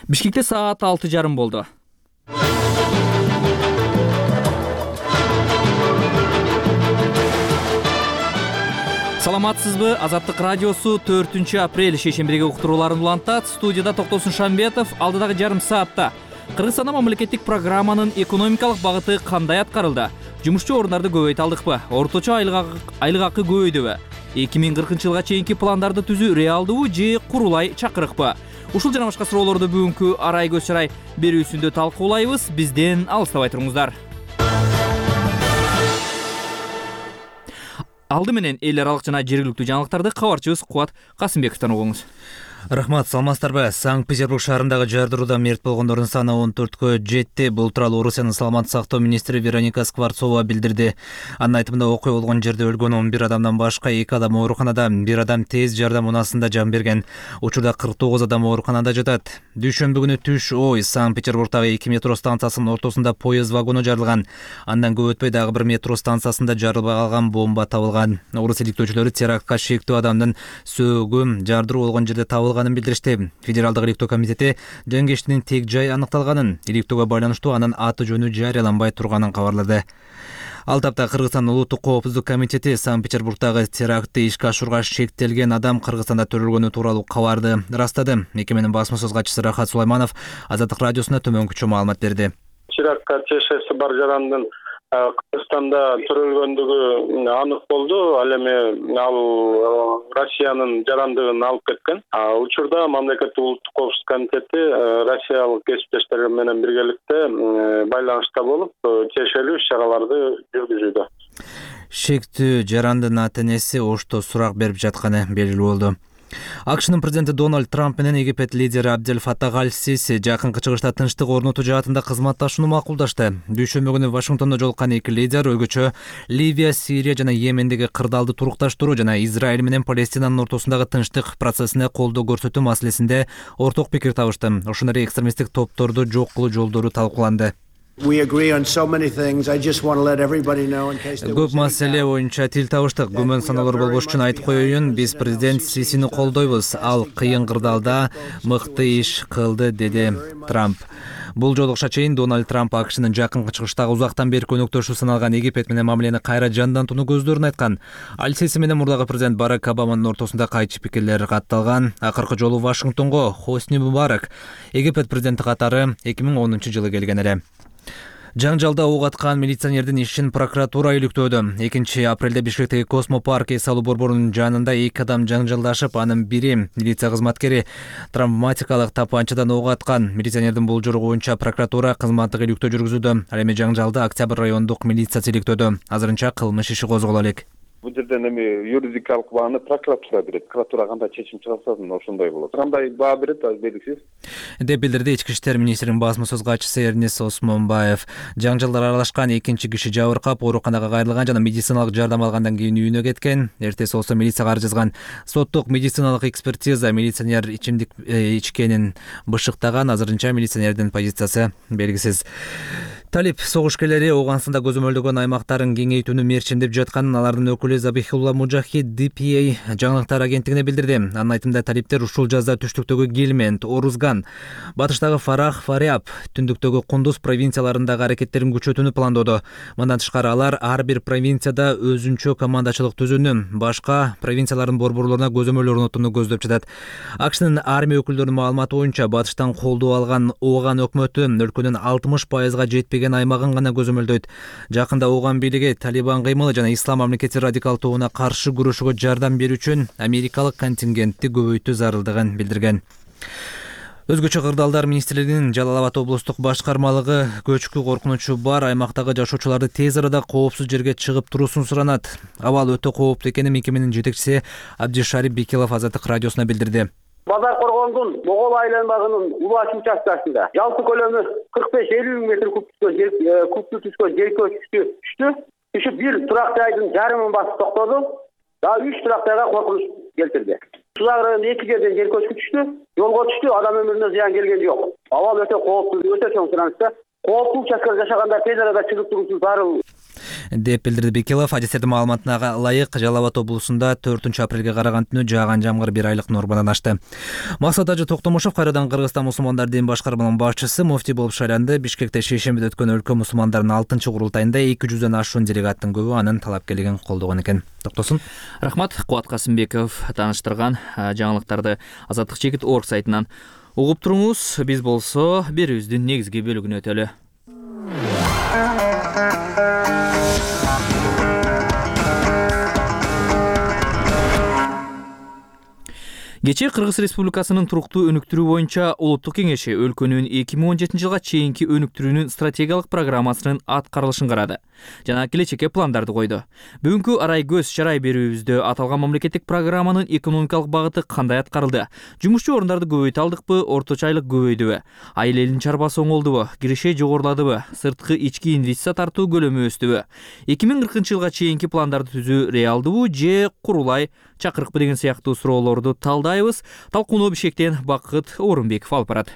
Бишкекте саат 6:30 болду. Саламатсызбы? Азаттык радиосу 4 апрель шейшембиге уктурууларын улантат. Студияда Токтосун Шамбетов. Алдыдагы жарым саатта Кыргызстанда мамлекеттик программанын экономикалык багыты кандай аткарылды? Жумушчу орундарды көбөйтө алдыкпы? Орточо айлык акы көбөйдүбү? 2040-жылга чейинки пландарды түзүү реалдыбы же курулай чакырыкпы? Ушул жана башка суроолорду бүгүнкү Арай көз чарай берүүсүндө талкуулайбыз. Бизден алыстабай туруңуздар. Алды менен эл аралык жана жергиликтүү жаңылыктарды кабарчыбыз Кубат Касымбековдон угуңуз. Рахмат, саламатсыздарбы? Санкт-Петербург шаарындагы жардыруудан мерт болгондордун саны 14кө жетти. Бул тууралуу Орусиянын саламаттык сактоо министри Вероника Скворцова билдирди. Анын айтымында окуя болгон жерде өлгөн 11 адамдан башка 2 адам ооруканада, 1 адам тез жардам унасында жан берген. Учурда 49 адам ооруканада жатат. Дүйшөмбү күнү түш ой Санкт-Петербургдагы 2 метро станциясынын ортосунда поезд вагону жарылган. Андан көп өтпөй дагы бир метро станциясында жарылбай калган бомба табылган. Орус иликтөөчүлөрү терактка шектүү адамдын сөөгү жардыруу болгон жерде табылганын билдиришти. Федералдык иликтөө комитети жангештинин тег жай аныкталганын, иликтөөгө байланыштуу анын аты жөнү жарыяланбай турганын кабарлады. Ал тапта Кыргызстан улуттук коопсуздук комитети Санкт-Петербургдагы терактты ишке ашырууга шектелген адам Кыргызстанда төрөлгөнү тууралуу кабарды ырастады. Мекеменин басма сөз катчысы Рахат Сулайманов Азаттык радиосуна төмөнкүчө маалымат берди. Терактка тиешеси бар жарандын Кыргызстанда төрөлгөндүгү анык болду. Ал эми Россиянын жарандыгын алып кеткен. Учурда мамлекеттик улуттук коопсуздук комитети Россиялык кесиптештер менен биргеликте байланышта болуп, тиешелүү иш-чараларды жүргүзүүдө. Шектүү жарандын ата-энеси Ошто сурак берип жатканы белгилүү болду. АКШнын президенти Дональд Трамп менен Египет лидери Абдель Фаттах аль-Сиси жакынкы чыгышта тынчтык орнотуу жаатында кызматташууну макулдашты. Дүйшөмбү күнү Вашингтондо жолуккан эки лидер өзгөчө Ливия, Сирия жана Йемендеги кырдаалды турукташтыруу жана Израиль менен Палестинанын ортосундагы тынчтык процессине колдоо көрсөтүү маселесинде орток пикир табышты. Ошондой эле экстремисттик топторду жок кылуу жолдору талкууланды. Көп маселе боюнча тил табыштык. Күмөн саноолор болбош үчүн айтып коеюн, биз президент Сисини колдойбуз. Ал кыйын кырдаалда мыкты иш кылды, деди Трамп. Бул жолу окшо чейин Дональд Трамп АКШнын жакынкы чыгыштагы узактан бери өнөктөшү саналган Египет менен мамилени кайра жандантууну көздөрүн айткан. Аль-Сиси менен мурдагы президент Барак Обаманын ортосунда кайчы пикирлер катталган. Акыркы жолу Вашингтонго Хосни Мубарак Египет президенти катары 2010-жылы келген эле. Жаңжалда ок аткан милиционердин ишин прокуратура иликтөөдө. 2-апрелде Бишкектеги Космопарк эс алуу борборунун жанында 2 адам жаңжалдашып, анын бири милиция кызматкери травматикалык тапанчадан ок аткан. Милиционердин болжору боюнча прокуратура кызматтык иликтөө жүргүзүүдө. Ал эми жаңжалды Октябрь райондук милициясы иликтөөдө. Азырынча кылмыш иши козголо элек. Бул жерден эми юридикалык бааны прокуратура берет. Прокуратура кандай чечим чыгарса ошондой болот. Кандай баа берет, белгисиз. Деп билдирди Ички иштер министринин басма сөз катчысы Эрнис Осмонбаев. Жаңжалдар аралашкан 2 киши жабыркап, ооруканага кайрылган жана медициналык жардам алгандан кийин үйүнө кеткен. Эртеси болсо милицияга арыз жазган. Соттук медициналык экспертиза милиционер ичимдик ичкенин бышыктаган. Азырынча милиционердин позициясы белгисиз. Талип согушкерлери Ооганстанда көзөмөлдөгөн аймактарын кеңейтүүнү мерчиндеп жатканын алардын өкүлү Забихулла Мужахид DPA жаңылыктар агенттигине билдирди. Анын айтымында талиптер ушул жазда түштүктөгү Гилмент, Орузган, батыштагы Фарах, Фаряб, түндүктөгү Кундуз провинцияларындагы аракеттерин күчөтүүнү пландоодо. Мындан тышкары алар ар бир провинцияда өзүнчө командачылык түзүүнү, башка провинциялардын борборлоруна көзөмөл орнотууну көздөп жатат. АКШнын армия өкүлдөрүнүн маалыматы боюнча батыштан колдоо алган Ооган өкмөтү өлкөнүн 60% жетпеген аймагын гана көзөмөлдөйт. Жакында Ооган бийлиги Талибан кыймылы жана Ислам мамлекети радикалдууна каршы күрөшүүгө жардам берүү үчүн америкалык контингентти көбөйтүү зарылдыгын билдирген. Өзгөчө кырдаалдар министрлигинин Жалал Абад облустук башкармалыгы көчкү коркунучу бар аймактагы жашоочуларды тез арада коопсуз жерге чыгып туруусун суранат. Абал өтө кооптуу экенин мекеменин жетекчиси Абдишарип Бекилов Азаттык радиосуна билдирди. Базар Коргондун Могол айланмагынын улаачы участкасында жалпы көлөмү 45-50 метр кубтуу түшкөн жер көчкү түшүп бир турак жайдын жарымын басып токтоду. Дагы 3 турак жайга коркунуч келтирди. Сулак районунда 2 жерден жер көчкү түштү, жолго түштү, адам өмүрүнө зыян келген жок. Абал өтө кооптуу, өтө чоң суранышта. Кооптуу участкада жашагандар тез арада чыгып туруусу зарыл. деп билдирди Бекилов. Адистердин маалыматына ылайык Жалал Абад облусунда 4 апрелге караган түнү жааган жамгыр 1 айлык нормадан ашты. Максат Ажы Токтомушев кайрадан Кыргызстан мусулмандар дин башкарманын башчысы муфти болуп шайланды. Бишкекте шейшембиде өткөн өлкө мусулмандарынын 6-курултайында 200дөн ашуун делегаттын көбү анын талапкерлигин колдогон экен. Токтосун. Рахмат. Кубат Касымбеков тааныштырган жаңылыктарды Азаттык Чекит орг сайтынан угуп туруңуз. Биз болсо берүүбүздүн негизги бөлүгүнө өтөлү. Кечээ Кыргыз Республикасынын туруктуу өнүктүрүү боюнча Улуттук кеңеши өлкөнүн 2017 жылга чейинки өнүктүрүүнүн стратегиялык программасынын аткарылышын карады жана келечекке пландарды койду. Бүгүнкү арай көз чарай берүүбүздө аталган мамлекеттик программанын экономикалык багыты кандай аткарылды? Жумушчу орундарды көбөйтө алдыкпы, орточо айлык көбөйдүбү? Айыл элдин чарбасы оңолдубу? Киреше жогоруладыбы? Сырткы ички инвестиция тартуу көлөмү өстүбү? 2040 жылга чейинки пландарды түзүү реалдыбы же курулай чакырыкпы деген сыяктуу суроолорду талдайбыз. Талкууноо Бишкектен Бакыт Орунбеков алып барат.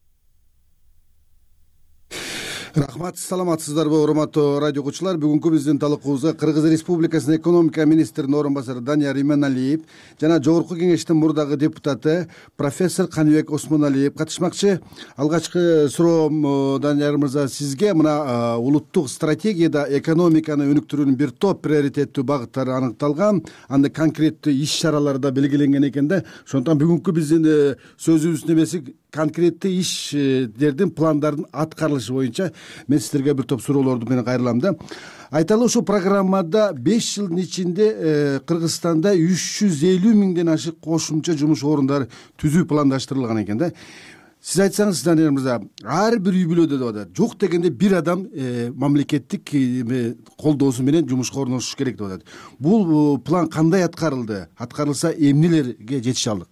Рахмат, саламатсыздарбы урматтуу радио окуучулар. Бүгүнкү биздин талкуубузга Кыргыз Республикасынын экономика министринин орун басары Данияр Именалиев жана Жогорку кеңештин мурдагы депутаты профессор Каныбек Осмоналиев катышмакчы. Алгачкы суроом, Данияр мырза, сизге мына улуттук стратегияда экономиканы өнүктүрүүнүн бир топ приоритеттүү багыттары аныкталган, анда конкреттүү иш чаралар да белгиленген экен да. Ошондуктан бүгүнкү биздин сөзүбүздүн эмеси конкреттүү иштердин пландардын аткарылышы боюнча мен сиздерге бир топ суроолорду менен кайрылам да. Айталы, ушул программада 5 жылдын ичинде Кыргызстанда 350 миңден ашык кошумча жумуш орундары түзүү пландаштырылган экен да. Сиз айтсаңыз, Данияр мырза, ар бир үй бүлөдө да жок дегенде бир адам мамлекеттик колдоосу менен жумушка орношуш керек деп атат. Бул план кандай аткарылды? Аткарылса эмнелерге жетише алдык?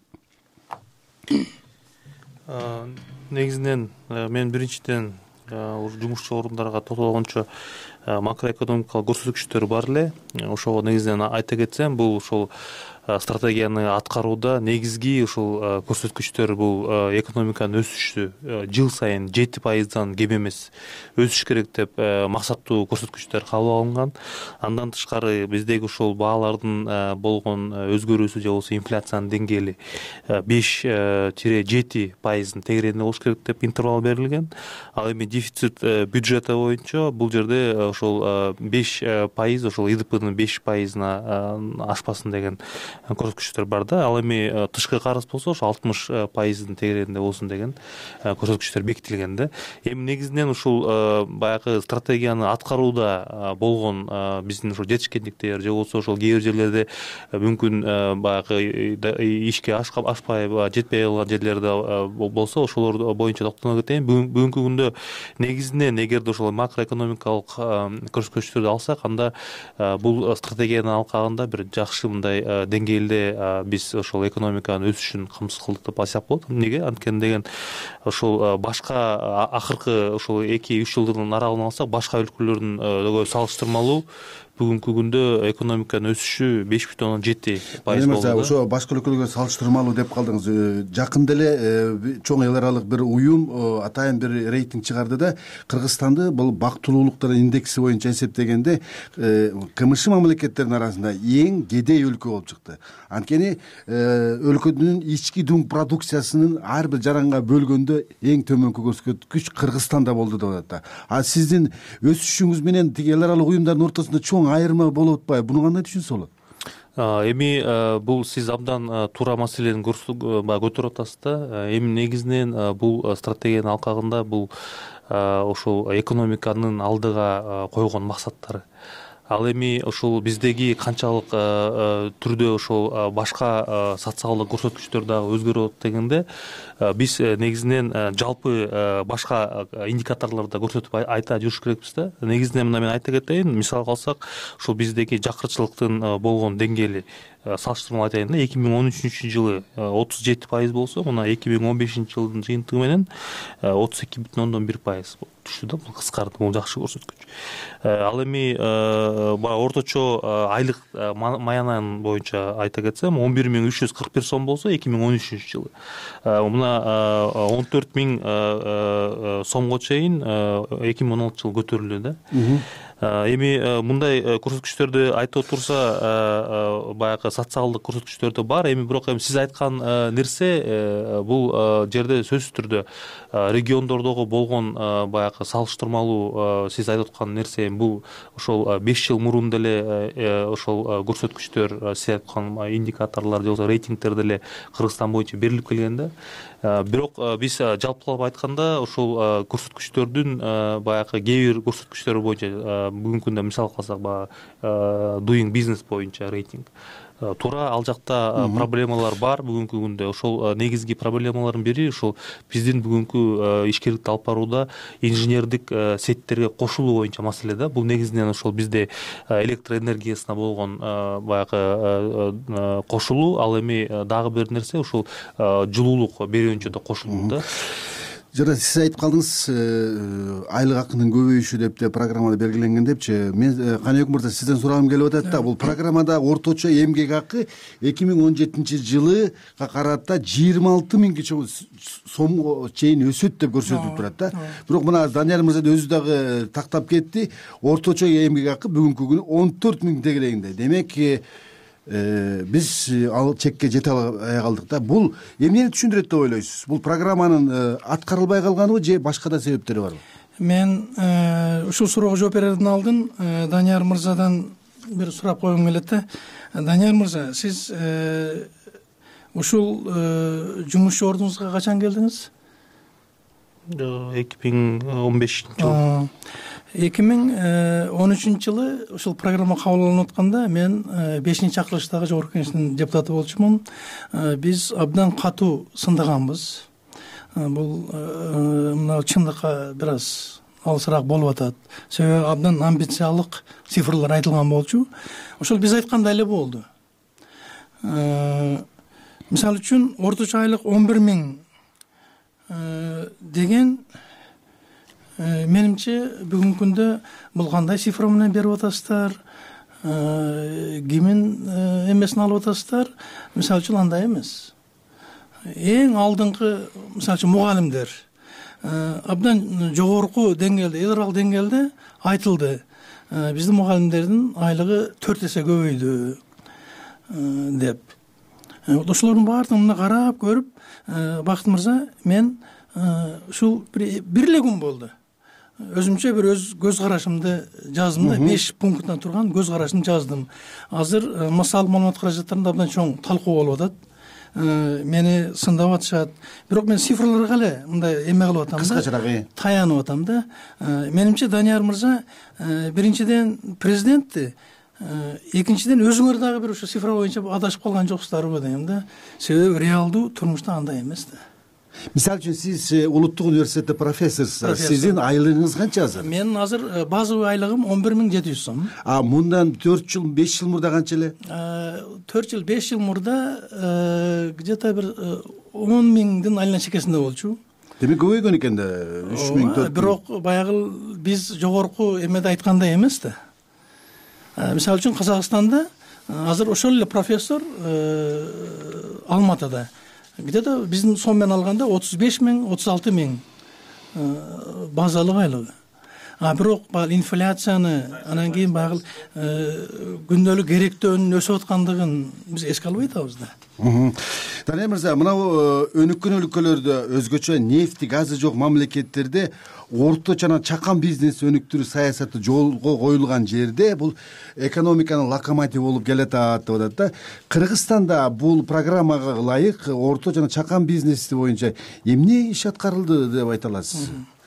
Негизинен мен биринчиден жумушчу орундарга токтолгончо макроэкономикалык көрсөткүчтөр бар эле. Ошого негизинен айта кетсем, бул ошол стратегияны аткарууда негизги ушул көрсөткүчтөр бул экономиканын өсүшү жыл сайын 7%дан кем эмес өсүш керек деп максаттуу көрсөткүчтөр кабыл алынган. Андан тышкары биздеги ушул баалардын болгон өзгөрүүсү же болбосо инфляциянын деңгээли 5-7% тегерегинде болуш керек деп интервал берилген. Ал эми дефицит бюджети боюнча бул жерде ошол 5%, ошол ИДПнын 5%-на ашпасын деген көрсөткүчтөр бар да. Ал эми тышкы карыз болсо ошо 60%-дын тегерегинде болсун деген көрсөткүчтөр бекитилген да. Эми негизинен ушул баягы стратегияны аткарууда болгон биздин ошо жетишкендиктер же болбосо ошол кээ бир жерлерде мүмкүн баягы ишке ашпай жетпей калган жерлерде болсо ошолор боюнча токтоло кетейин. Бүгүнкү күндө негизинен эгерде ошол макроэкономикалык көрсөткүчтөрдү алсак, анда бул стратегиянын алкагында бир жакшы мындай деңгээлде биз ошол экономиканын өсүшүн камсыз кылдык деп айтсак болот. Эмнеге? Анткени деген ошол башка акыркы ошол 2-3 жылдын аралыгын алсак, башка өлкөлөрдүн салыштырмалуу бүгүнкү күндө экономиканын өсүшү 5,7% болду. Ошо башка өлкөлөргө салыштырмалуу деп калдыңыз. Жакында эле чоң эл аралык бир уюм атайын бир рейтинг чыгарды да, Кыргызстанды бул бактылуулуктар индекси боюнча эсептегенде КМШ мамлекеттеринин арасында эң кедей өлкө болуп чыкты. Анткени өлкөнүн ички дүң продукциясынын ар бир жаранга бөлгөндө эң төмөнкү көрсөткүч Кыргызстанда болду деп атат да. А сиздин өсүшүңүз менен тиги эл аралык уюмдардын ортосунда чоң айырма болуп атпайбы? Буну кандай түшүнсө болот? Эми бул сиз абдан туура маселени көтөрүп атасыз да. Эми негизинен бул стратегиянын алкагында бул ошол экономиканын алдыга койгон максаттары. Ал эми ошол биздеги канчалык түрдө ошол башка социалдык көрсөткүчтөр дагы өзгөрөт дегенде, биз негизинен жалпы башка индикаторлорду көрсөтүп айта жүрүш керекпиз да. Негизинен мына мен айта кетейин, мисалга алсак, ошол биздеги жакырчылыктын болгон деңгээли салыштырмалуу айтайын да, 2013 жылы 37% болсо, мына 2015 жылдын жыйынтыгы менен 32,1% түштү да. Бул кыскарды, бул жакшы көрсөткүч. Ал эми орточо айлык маянанын боюнча айта кетсем, 11,341 сом болсо 2013 жылы, мына 14,000 сомго чейин 2016 жылы көтөрүлдү да. Эми мындай көрсөткүчтөрдү айтып отурса, баягы социалдык көрсөткүчтөр бар. Эми бирок сиз айткан нерсе бул жерде сөзсүз түрдө региондордогу болгон баягы салыштырмалуу сиз айтып аткан нерсе бул ошол 5 жыл мурун деле ошол көрсөткүчтөр, сиз айткан индикаторлор же болбосо рейтингдер деле Кыргызстан боюнча берилип келген да. Бирок биз жалпылап айтканда ошол көрсөткүчтөрдүн баягы кээ бир көрсөткүчтөр боюнча бүгүнкү күндө мисал алсак баягы doing business боюнча рейтинг туура ал жакта проблемалар бар. Бүгүнкү күндө ошол негизги проблемалардын бири ошол биздин бүгүнкү ишкерликти алып барууда инженердик сеттерге кошулуу боюнча маселе да. Бул негизинен ошол бизде электр энергиясына болгон баягы кошулуу, ал эми дагы бир нерсе ушул жылуулук берүүнчө да кошулуу да. Жана сиз айтып калдыңыз айлык акынын көбөйүшү деп программада белгиленген депчи. Мен Каныбек мырза сизден сурагым келип атат да. Бул программада орточо эмгек акы 2017-жылыга карата 26 миңге сом чейин өсөт деп көрсөтүлүп турат да. Бирок мына Данияр мырза өзү дагы тактап кетти. Орточо эмгек акы бүгүнкү күнү 14 миң тегерегинде. Демек биз ал чекке жете албай калдык да. Бул эмнени түшүндүрөт деп ойлойсуз? Бул программанын аткарылбай калганыбы же башка да себептери барбы? Мен ушул суроого жооп берердин алдын Данияр мырзадан бир сурап койгум келет да. Данияр мырза, сиз ушул жумушчу ордуңузга качан келдиңиз? 2015-жылы. 2013-жылы ушул программа кабыл алынып атканда мен 5-акылыштагы жогорку кеңештин депутаты болчумун. Биз абдан катуу сындаганбыз. Бул мына чындыкка бир аз алысыраак болуп атат. Себеби абдан амбициялык цифрлар айтылган болчу. Ошол биз айткандай эле болду. Мисалы үчүн орточо айлык 11 миң деген менимче бүгүнкү күндө бул кандай цифра менен берип атасыздар, кимин эмесин алып атасыздар? Мисалы үчүн андай эмес. Эң алдыңкы мисалы үчүн мугалимдер абдан жогорку деңгээлде, эл аралык деңгээлде айтылды. Биздин мугалимдердин айлыгы 4 эсе көбөйдү деп. Ошолордун баардыгын карап көрүп, Бакыт мырза, мен ушул бир эле күн болду. Өзүмчө бир өз көз карашымды жаздым да, 5 пункттан турган көз карашымды жаздым. Азыр массалык маалымат каражаттарында абдан чоң талкуу болуп атат. Мени сындап атышат. Бирок мен цифрларга эле мындай эме кылып атам да. Кыскачараак таянып атам да. Менимче Данияр мырза биринчиден президентти, экинчиден өзүңөр дагы бир ошо цифра боюнча адашып калган жоксуздарбы дейм да. Себеби реалдуу турмушта андай эмес да. Мисалы үчүн сиз улуттук университетте профессорсуз. Сиздин айлыгыңыз канча азыр? Менин азыр базовый айлыгым 11.700 сом. Мындан 4 жыл, 5 жыл мурда канча эле? 4 жыл, 5 жыл мурда где-то бир 10 миңдин айынан чекесинде болчу. Демек көбөйгөн экен да, 3 миң, 4 миң. Бирок баягы биз жогорку эмеде айткандай эмес да. Мисалы үчүн Казакстанда азыр ошол эле профессор Алматыда где-то биздин сом менен алганда 35 миң, 36 миң базалык айлыгы. Бирок баягы инфляцияны, анан кийин баягы күндөлүк керектөөнүн өсүп аткандыгын биз эске албай атабыз да. Данияр мырза, мына өнүккөн өлкөлөрдө, өзгөчө нефти, газы жок мамлекеттерде орто жана чакан бизнес өнүктүрүү саясаты жолго коюлган жерде бул экономиканын локомотиви болуп келатат деп атат да. Кыргызстанда бул программага ылайык орто жана чакан бизнеси боюнча эмне иш аткарылды деп айта аласыз?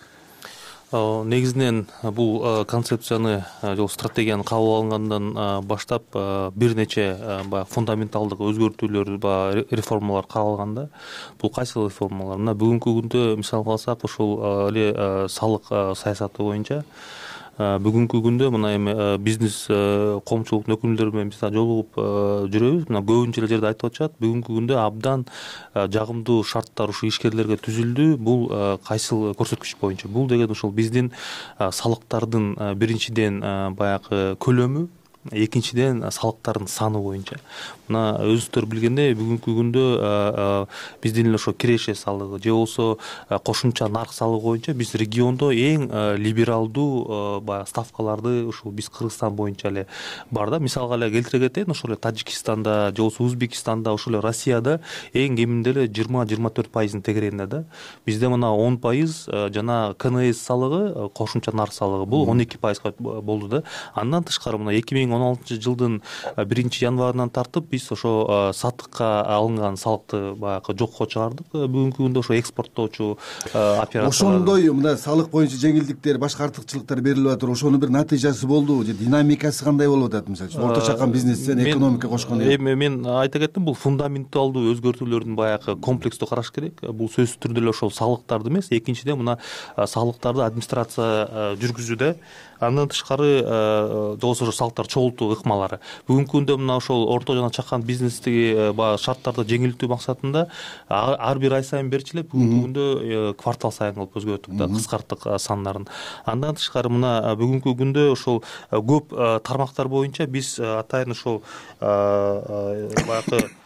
Негизинен бул концепцияны же стратегияны кабыл алынгандан баштап бир нече фундаменталдык өзгөртүүлөр, реформалар каралган да. Бул кайсы реформалар? Мына бүгүнкү күндө мисал алсак, ошол эле салык саясаты боюнча бүгүнкү күндө мына эми бизнес коомчулуктун өкүлдөрү менен биз жолугуп жүрөбүз. Мына көбүнчө эле жерде айтып атышат, бүгүнкү күндө абдан жагымдуу шарттар ушу ишкерлерге түзүлдү. Бул кайсыл көрсөткүч боюнча? Бул деген ошол биздин салыктардын биринчиден баягы көлөмү, экинчиден салыктардын саны боюнча мына өзүңүздөр билгендей бүгүнкү күндө биздин эле ошо киреше салыгы же болбосо кошумча нарк салыгы боюнча биз региондо эң либералдуу баягы ставкаларды ушул биз Кыргызстан боюнча эле бар да. Мисалга эле келтире кетейин, ошол эле Тажикстанда же болбосо Өзбекстанда, ошол эле Россияда эң кеминде эле 20-24% тегерегинде да. Бизде мына 10% жана КНС салыгы, кошумча нарк салыгы бул 12% болду да. Андан тышкары мына 2016-жылдын 1-январынан тартып биз ошо сатыкка алынган салыкты баягы жокко чыгардык. Бүгүнкү күндө ошо экспорттоочу операторлор ошондой мына салык боюнча жеңилдиктер, башка артыкчылыктар берилип атат. Ошонун бир натыйжасы болдубу же динамикасы кандай болуп атат? Мисалы үчүн орто чакан бизнестен экономика кошкондо мен айта кеттим, бул фундаменталдуу өзгөртүүлөрдүн баягы комплекстүү караш керек. Бул сөзсүз түрдө эле ошол салыктарды эмес, экинчиден мына салыктарды администрация жүргүзүүдө, андан тышкары же болбосо салыктар чогултуу ыкмалары. Бүгүнкү күндө мына ошол орто жана чакан бизнестиги баягы шарттарды жеңилтүү максатында ар бир ай сайын берчү эле бүгүнкү күндө квартал сайын кылып өзгөрттүк да, кыскарттык сандарын. Андан тышкары мына бүгүнкү күндө ошол көп тармактар боюнча биз атайын ошол баягы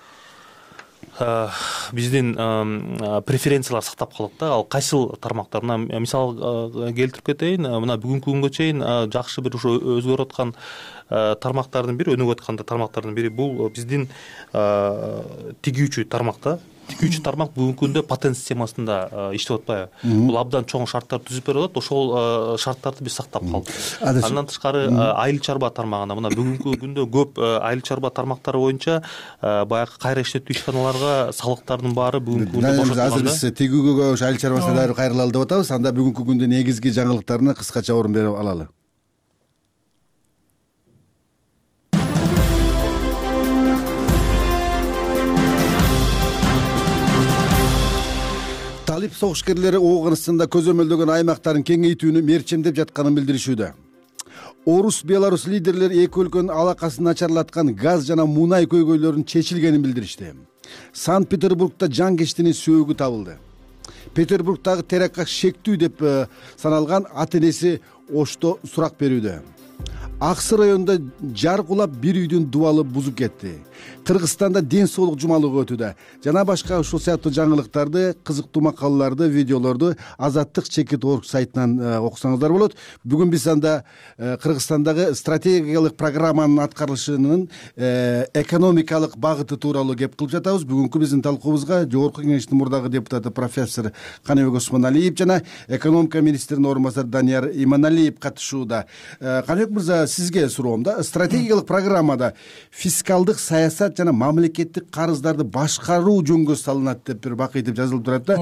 биздин преференциялар сактап калдык да. Ал кайсыл тармактар? Мына мисал келтирип кетейин. Мына бүгүнкү күнгө чейин жакшы бир ошо өзгөрүп аткан тармактардын бири, өнүгүп аткан тармактардын бири бул биздин тигүүчү тармак да. Тигүүчү тармак бүгүнкү күндө патент системасында иштеп атпайбы? Бул абдан чоң шарттар түзүп берип атат. Ошол шарттарды биз сактап калдык. Андан тышкары айыл чарба тармагында мына бүгүнкү күндө көп айыл чарба тармактары боюнча баягы кайра иштетүү ишканаларга салыктардын баары бүгүнкү күндө бошотулган. Азыр биз тигүүгө, айыл чарбасына дайыр кайрылалы деп атабыз. Анда бүгүнкү күндө негизги жаңылыктарына кыскача орун берип алалы. Талип согушкерлери Ооганстанда көзөмөлдөгөн аймактарын кеңейтүүнү мерчемдеп жатканын билдиришүүдө. Орус, Беларус лидерлери эки өлкөнүн алакасын начарлаткан газ жана мунай көйгөйлөрүнүн чечилгенин билдиришти. Санкт-Петербургда жанкештинин сөөгү табылды. Петербургдагы терактка шектүү деп саналган ата-энеси Ошто сурак берүүдө. Аксы районунда жар кулап бир үйдүн дубалы бузуп кетти. Кыргызстанда ден соолук жумалыгы өтүүдө. Жана башка ушул сыяктуу жаңылыктарды, кызыктуу макалаларды, видеолорду Азаттык /org сайтынан окусаңыздар болот. Бүгүн биз анда Кыргызстандагы стратегиялык программанын аткарылышынын экономикалык багыты тууралуу кеп кылып жатабыз. Бүгүнкү биздин талкуубузга Жогорку Кеңештин мурдагы депутаты профессор Каныбек Осмоналиев жана экономика министринин орун басары Данияр Иманалиев катышууда. Каныбек мырза, сизге суроом да. Стратегиялык программада фискалдык саясат жана мамлекеттик карыздарды башкаруу жөнгө салынат деп бир бакыйтып жазылып турат да.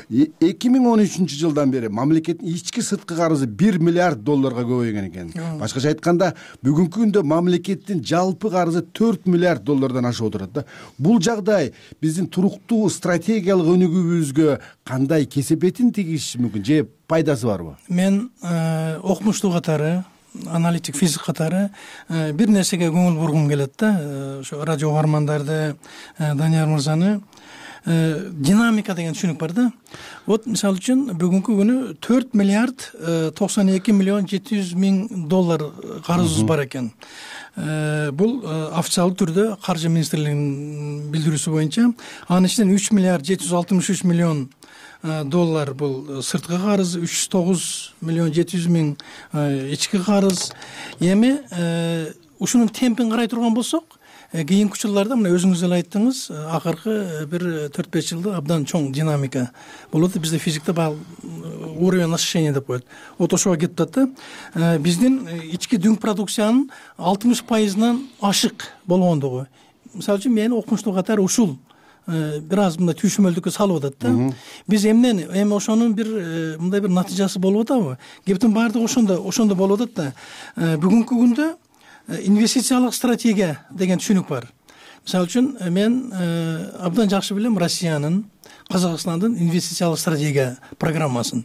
2013-жылдан бери мамлекеттин ички сырткы карызы $1 миллиард көбөйгөн экен. Башкача айтканда, бүгүнкү күндө мамлекеттин жалпы карызы $4 миллиард ашып отурат да. Бул жагдай биздин туруктуу стратегиялык өнүгүүбүзгө кандай кесепетин тийгизиши мүмкүн же пайдасы барбы? Мен окумуштуу катары, аналитик физик катары бир нерсеге көңүл бургум келет да. Ошо радио угармандарды, Данияр мырзаны динамика деген түшүнүк бар да. Вот мисалы үчүн бүгүнкү күнү $4 миллиард 92 миллион 700 миң карызыбыз бар экен. Бул официалдуу түрдө каржы министрлигинин билдирүүсү боюнча, анын ичинен $3 миллиард 763 миллион бул сырткы карыз, 309 миллион 700 миң ички карыз. Эми ушунун темпин карай турган болсок, кийинки жылдарда мына өзүңүз эле айттыңыз, акыркы бир 4-5 жылда абдан чоң динамика болот. Бизде физикте бул уровень насыщения деп коет. Вот ошого кетип атат да. Биздин ички дүң продукциянын 60%-нан ашык болгондугу. Мисалы үчүн мен окумуштуу катары ушул бир аз мындай түйшүмөлдүккө салып атат да. Биз эми ошонун бир мындай бир натыйжасы болуп атабы? Кептин баардыгы ошондо болуп атат да. Бүгүнкү күндө инвестициялык стратегия деген түшүнүк бар. Мисалы үчүн мен абдан жакшы билем Россиянын, Казакстандын инвестициялык стратегия программасын.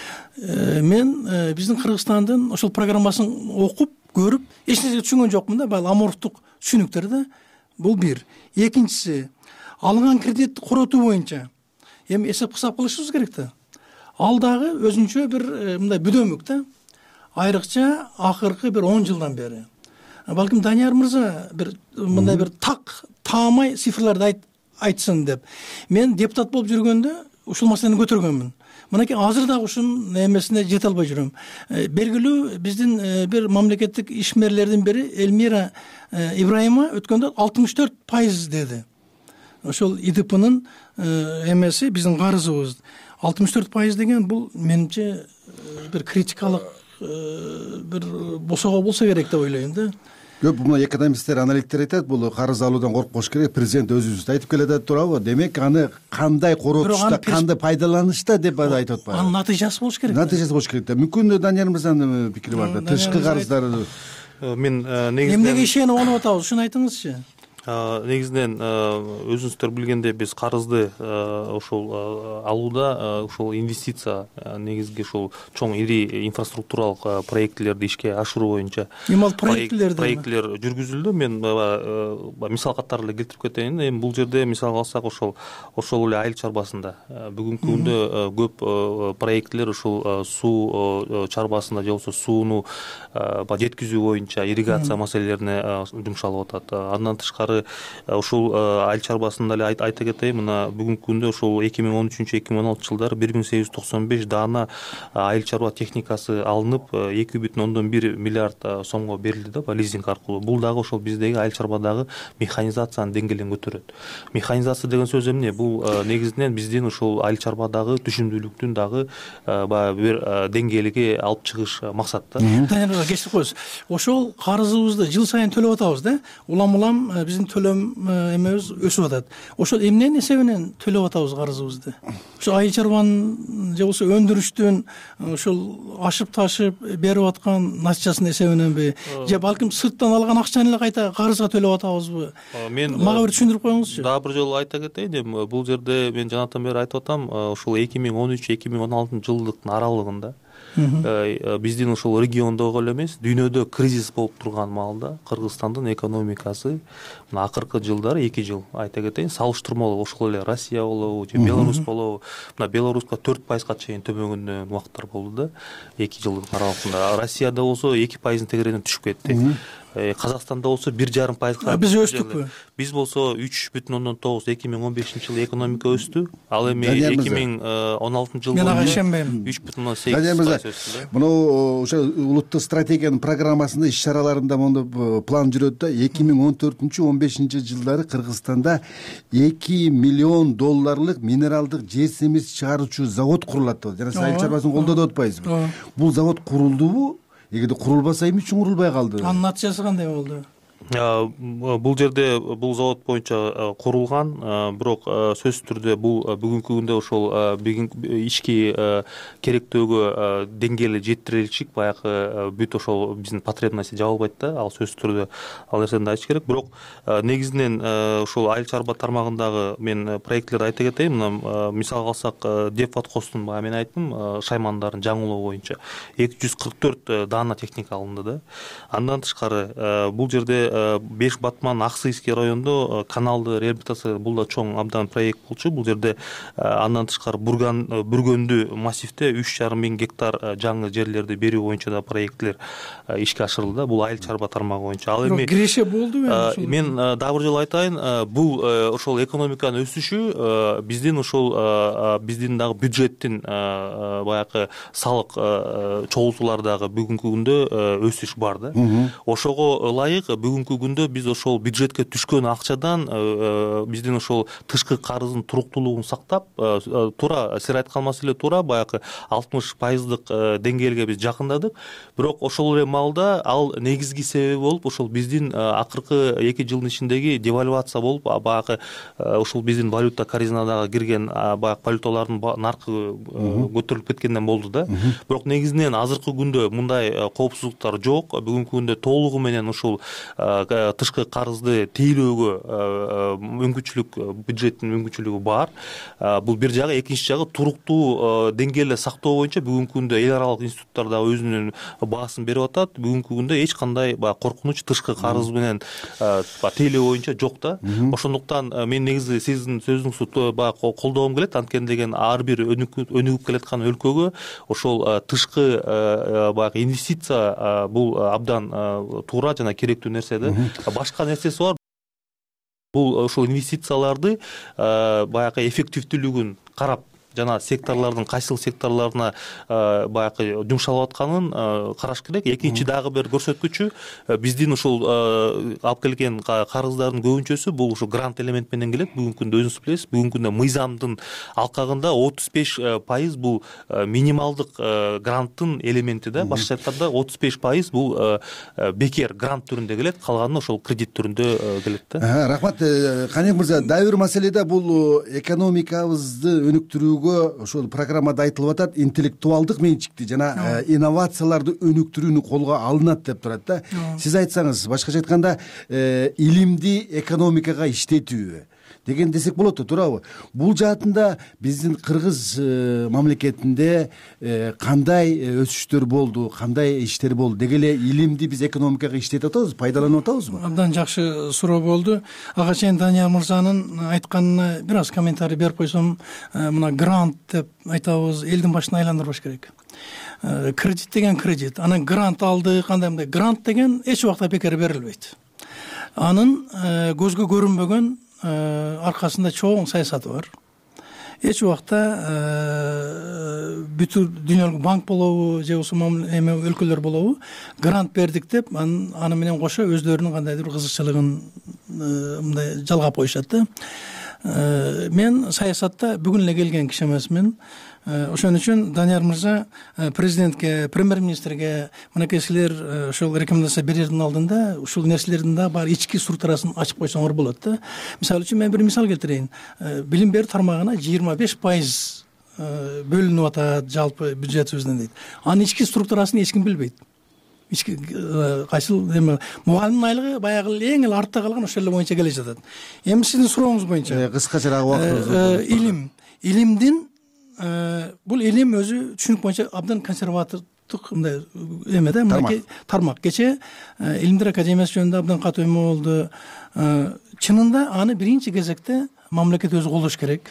Мен биздин Кыргызстандын ошол программасын окуп, көрүп, эч нерсе түшүнгөн жокмун да. Бул аморфтук түшүнүктөр да. Бул бир. Экинчиси, алган кредитти коротуу боюнча эми эсеп кысап кылышыбыз керек да. Ал дагы өзүнчө бир мындай бүдөмүк да. Айрыкча акыркы бир 10 жылдан бери. балким Данияр мырза бир мындай бир таамай цифрларды айтсын деп. Мен депутат болуп жүргөндө ушул маселени көтөргөнмүн. Мынакей азыр дагы ушунун эмесине жете албай жүрөм. Белгилүү биздин бир мамлекеттик ишмерлердин бири Эльмира Ибраимова өткөндө 64% деди. Ошол ИДПнын эмеси биздин карызыбыз 64% деген бул менимче бир критикалык бир босого болсо керек деп ойлойм да. Көп мына экономисттер, аналитиктер айтат, бул карыз алуудан коркпош керек. Президент өзүбүз айтып келатат туурабы? Демек аны кандай коротушта, кандай пайдаланышта деп айтып атпайбы? Анын натыйжасы болуш керек. Натыйжасы болуш керек да. Мүмкүн Данияр мырзанын пикири бар да. Тышкы карыздарды мен негизинен эмнеге ишенип алып атабыз? Ушуну айтыңызчы. Негизинен өзүңүздөр билгендей биз карызды ошол алууда ошол инвестиция негизги ушул чоң ири инфраструктуралык проектилерди ишке ашыруу боюнча проекттилер жүргүзүлдү. Мен мисал катары эле келтирип кетейин. Эми бул жерде мисалга алсак ошол эле айыл чарбасында бүгүнкү күндө көп проекттилер ушул суу чарбасында же болбосо сууну жеткизүү боюнча ирригация маселелерине жумшалып атат. Андан тышкары ушул айыл чарбасында эле айта кетейин, мына бүгүнкү күндө ушул 2013-2016 жылдары 1895 даана айыл чарба техникасы алынып 2,1 миллиард сомго берилди да, лизинг аркылуу. Бул дагы ошол биздеги айыл чарбадагы механизациянын деңгээлин көтөрөт. Механизация деген сөз эмне? Бул негизинен биздин ушул айыл чарбадагы түшүмдүүлүктүн дагы баягы бир деңгээлиге алып чыгыш максат да. Кечирип коесуз. Ошол карызыбызды жыл сайын төлөп атабыз да. Улам биздин төлөм эмебиз өсүп атат. Ошол эмненин эсебинен төлөп атабыз карызыбызды? Ошо айыл чарбанын же болбосо өндүрүштүн ошол ашып ташып берип аткан натыйжасынын эсебиненби? Же балким сырттан алган акчаны эле кайта карызга төлөп атабызбы? Мага бир түшүндүрүп коюңузчу. Дагы бир жолу айта кетейин. Бул жерде мен жанатан бери айтып атам, ушул 2013-2016 жылдыктын аралыгында биздин ушул региондогу эле эмес, дүйнөдө кризис болуп турган маалда Кыргызстандын экономикасы мына акыркы жылдары 2 жыл айта кетейин, салыштырмалуу ошол эле Россия болобу же Беларусь болобу, мына Беларуска 4% чейин төмөнгөн убакыттар болду да 2 жылдын аралыгында. Россияда болсо 2%-ын тегерегинен түшүп кетти. Казакстанда болсо 1,5%. Биз өстүкпү? Биз болсо 3,9 2015-жылы экономика өстү. Ал эми 2016 жылы мен ага ишенбейм. 3,8% өстү. Мына ошо улуттук стратегиянын программасында иш-чараларында мондой план жүрөт да. 2014-15 жылдары Кыргызстанда 2 миллион долларлык минералдык жер семиз чыгаруучу завод курулат деп. Жана айыл чарбасын колдоду атпайсызбы? Бул завод курулдубу? Эгерде курулбаса эмне үчүн курулбай калды? Анын натыйжасы кандай болду? Бул жерде бул завод боюнча курулган, бирок сөзсүз түрдө бул бүгүнкү күндө ошол ички керектөөгө деңгээли жетирилчик, баягы бүт ошол биздин потребность жабылбайт да. Ал сөзсүз түрдө ал нерсени айтыш керек. Бирок негизинен ошол айыл чарба тармагындагы мен проектлерди айта кетейин. Мына мисалга алсак, Девподхоздун мен айттым, шаймандарын жаңылоо боюнча 244 даана техника алынды да. Андан тышкары бул жерде 5 Батман Аксыйский райондо каналды реабилитация, бул да чоң абдан проект болчу. Бул жерде андан тышкары бүргөндүү массивде 3,5 миң гектар жаңы жерлерди берүү боюнча да проекттер ишке ашырылды. Бул айыл чарба тармагы боюнча. Ал эми киреше болдубу? Мен дагы бир жолу айтайын, бул ошол экономиканын өсүшү биздин ошол биздин дагы бюджеттин баягы салык чогултуулардагы бүгүнкү күндө өсүш бар да. Ошого ылайык бүгүнкү күндө биз ошол бюджетке түшкөн акчадан биздин ошол тышкы карыздын туруктуулугун сактап, туура сиз айткан маселе туура, баягы 60%-дык деңгээлге биз жакындадык. Бирок ошол эле маалда ал негизги себеби болуп ошол биздин акыркы 2 жылдын ичиндеги девальвация болуп, баягы ошол биздин валюта корзинадагы кирген баягы валюталардын наркы көтөрүлүп кеткенден болду да. Бирок негизинен азыркы күндө мындай коопсуздуктар жок. Бүгүнкү күндө толугу менен ушул тышкы карызды тейлөөгө мүмкүнчүлүк, бюджеттин мүмкүнчүлүгү бар. Бул бир жагы, экинчи жагы туруктуу деңгээлде сактоо боюнча бүгүнкү күндө эл аралык институттар да өзүнүн баасын берип атат. Бүгүнкү күндө эч кандай коркунуч тышкы карыз менен тейлөө боюнча жок да. Ошондуктан мен негизи сиздин сөзүңүздү баягы колдогум келет. Анткени деген ар бир өнүгүп келаткан өлкөгө ошол тышкы баягы инвестиция бул абдан туура жана керектүү нерсе да. Башка нерсеси бар. Бул ошол инвестицияларды баягы эффективдүүлүгүн карап жана секторлордун кайсыл секторлоруна баягы жумшалып атканын караш керек. Экинчи дагы бир көрсөткүчү биздин ушул алып келген карыздардын көбүнчөсү бул ушу грант элемент менен келет. Бүгүнкү күндө өзүңүз билесиз, бүгүнкү күндө мыйзамдын алкагында 35% бул минималдык гранттын элементи да. Башкача айтканда 35% бул бекер грант түрүндө келет, калганы ошол кредит түрүндө келет да. Рахмат. Каник мырза, дагы бир маселеде бул экономикабызды өнүктүрүүгө ошол программада айтылып атат, интеллектуалдык менчикти жана инновацияларды өнүктүрүүнү колго алынат деп турат да. Сиз айтсаңыз, башкача айтканда, илимди экономикага иштетүү деген десек болот, туурабы? Бул жаатында биздин кыргыз мамлекетинде кандай өсүштөр болду, кандай иштер болду? Деги эле илимди биз экономикага иштетип атабызбы, пайдаланып атабызбы? Абдан жакшы суроо болду. Ага чейин Данияр мырзанын айтканына бир аз комментарий берип койсом, мына грант деп айтабыз, элдин башын айландырбаш керек. Кредит деген кредит, анан грант алды, кандай грант деген эч убакта бекер берилбейт. Анын көзгө көрүнбөгөн аркасында чоң саясаты бар. Эч убакта бүтүн дүйнөлүк банк болобу же болбосо өлкөлөр болобу грант бердик деп аны менен кошо өздөрүнүн кандайдыр кызыкчылыгын мындай жалгап коюшат да. Мен саясатта бүгүн эле келген киши эмесмин. Ошон үчүн Данияр мырза президентке, премьер-министрге мынакей силер ошол рекомендация берердин алдында ушул нерселердин да бар ички структурасын ачып койсоңор болот да. Мисалы үчүн мен бир мисал келтирейин. Билим берүү тармагына 25% бөлүнүп атат жалпы бюджетибизден дейт. Анын ички структурасын эч ким билбейт. Ички кайсыл мугалимдин айлыгы баягы эң эле артта калган ошол эле боюнча келе жатат. Эми сиздин сурооңуз боюнча кыскачараак убакыт илимдин бул илим өзү түшүнүк боюнча абдан консервативдик мындай эме да, мынакей тармак. Кечээ Илимдер академиясы жөнүндө абдан катуу эме болду. Чынында аны биринчи кезекте мамлекет өзү колдош керек.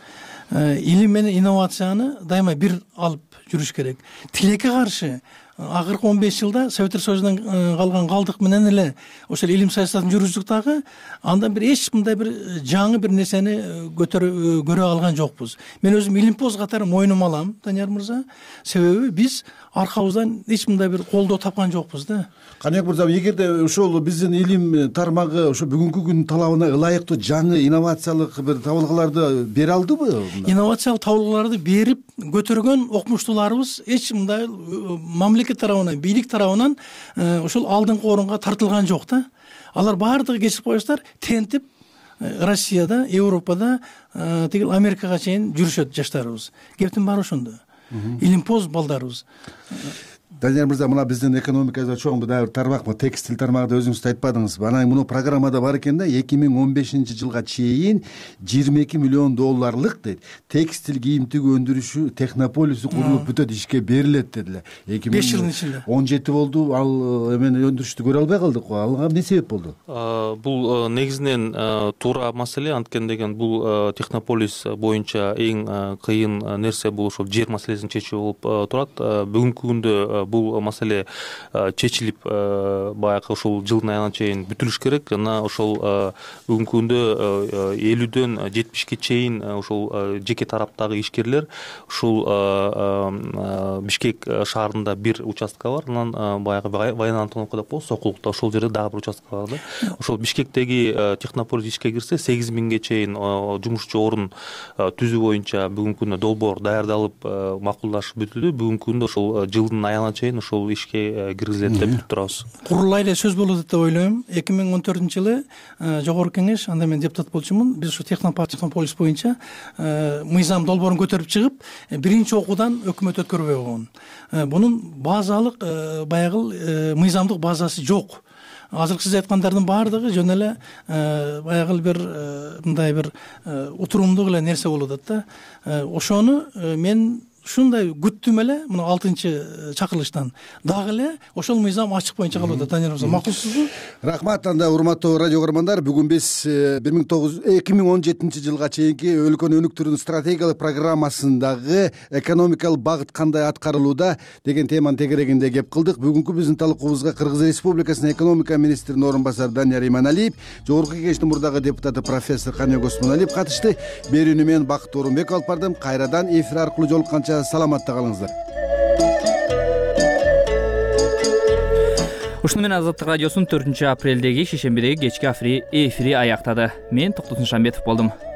Илим менен инновацияны дайыма бир алып жүрүш керек. Тилекке каршы акыркы 15 жылда Советтер Союзунан калган калдык менен эле ошол илим саясатын жүргүздүк дагы, андан бир эч мындай бир жаңы бир нерсени көрө алган жокпуз. Мен өзүм илимпоз катары мойнума алам, Данияр мырза, себеби биз аркабыздан эч мындай бир колдоо тапкан жокпуз да. Каник мырза, эгерде ошол биздин илим тармагы ошо бүгүнкү күндүн талабына ылайыктуу жаңы инновациялык бир табылгаларды бере алдыбы? Инновациялык табылгаларды берип көтөргөн окумуштууларыбыз эч мындай мамлекет тарабынан, бийлик тарабынан ошол алдыңкы орунга тартылган жок да. Алар баардыгы кечип коесуздар, тентип Россияда, Европада, тигил Америкага чейин жүрүшөт жаштарыбыз. Кептин баары ошондо. Илимпоз балдарыбыз. Данияр мырза, мына биздин экономикада чоң бир тармак, текстил тармагында өзүңүз айтпадыңызбы? Анан муну программада бар экен да, 2015-жылга чейин 22 миллион долларлык дейт. Текстил кийим тигүү өндүрүшү технополису курулуп бүтөт, ишке берилет дедилер. 5 жылдын ичинде 17 болду, ал эмен өндүрүштү көрө албай калдык го. Алга эмне себеп болду? Бул негизинен туура маселе, анткени деген бул технополис боюнча эң кыйын нерсе бул ошол жер маселесин чечүү болуп турат. Бүгүнкү күндө бул маселе чечилип баягы ушул жылдын айына чейин бүтүлүш керек. Жана ошол бүгүнкү күндө 50дөн 70ке чейин ошол жеке тараптагы ишкерлер ушул Бишкек шаарында бир участка бар. Анан баягы Баян Антоновка деп коебуз, Сокулукта ошол жерде дагы бир участка бар да. Ошол Бишкектеги технополис ишке кирсе 8000ге чейин жумушчу орун түзүү боюнча бүгүнкү күндө долбоор даярдалып макулдашып бүтүлдү. Бүгүнкү күндө ошол жылдын айына чейин ошол ишке киргизилет деп күтүп турабыз. Курулай эле сөз болот деп ойлойм. 2014-жылы жогорку кеңеш, анда мен депутат болчумун, биз ушу технополис боюнча мыйзам долбоорун көтөрүп чыгып, биринчи окуудан өкмөт өткөрбөй койгон. Бунун базалык баягы мыйзамдык базасы жок. азыркы сиз айткандардын баардыгы жөн эле баягы бир мындай бир утурумдуу эле нерсе болуп атат да. Ошону мен ушундай күттүм эле мына 6-чакырылыштан дагы эле ошол мыйзам ачык боюнча калып атат. Данияр мырза, макулсузбу? Рахмат. Анда урматтуу радио көрөрмандар, бүгүн биз 2017 жылга чейинки өлкөнү өнүктүрүүнүн стратегиялык программасындагы экономикалык багыт кандай аткарылууда деген теманын тегерегинде кеп кылдык. Бүгүнкү биздин талкуубузга Кыргыз Республикасынын экономика министринин орун басары Данияр Иманалиев, Жогорку Кеңештин мурдагы депутаты профессор Каныбек Осмоналиев катышты. Берүүнү мен Бакыт Орунбек алып бардым. Кайрадан эфир аркылуу жолукканча саламатта калыңыздар. Ушуну менен Азаттык радиосунун 4 апрелдеги шейшембидеги кечки эфири аяктады. Мен Токтосун Шамбетов болдум.